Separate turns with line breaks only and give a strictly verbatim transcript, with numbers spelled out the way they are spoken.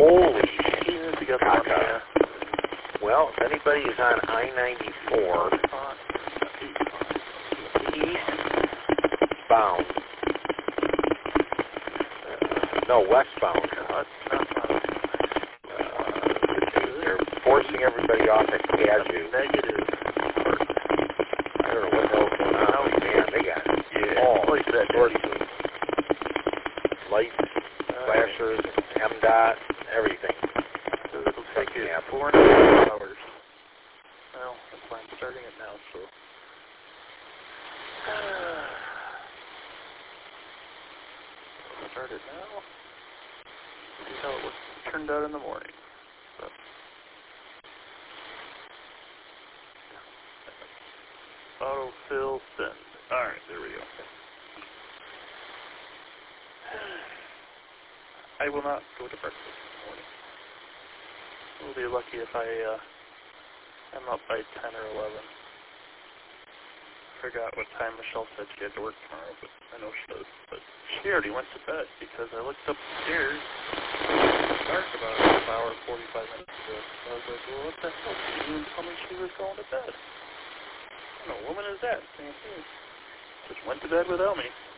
Holy
Jesus, you got
caca.
the yeah.
Well, if anybody is on I ninety-four, eastbound, uh, no, westbound,
Uh, not fun.
uh, they're forcing everybody off at Kaju.
Negative.
I don't know what the hell's going on. Oh, man, they got
Yeah.
all
Like that,
sorts of lights, flashers, M DOT, everything.
So it'll take it
Yeah.
four and a half hours. Well, that's why I'm starting it now, so. Start it now. See how it was turned out in the morning. So. Autofill send. Alright, there we go. I will not go to breakfast in the morning. We'll be lucky if I, uh, I'm up by ten or eleven. Forgot what time Michelle said she had to work tomorrow, but I know she does. But she already went to bed because I looked upstairs. It was dark about a half hour, forty-five minutes ago. So I was like, well, what the hell? She didn't even tell me she was going to bed. What kind of woman is that? Just went to bed without me.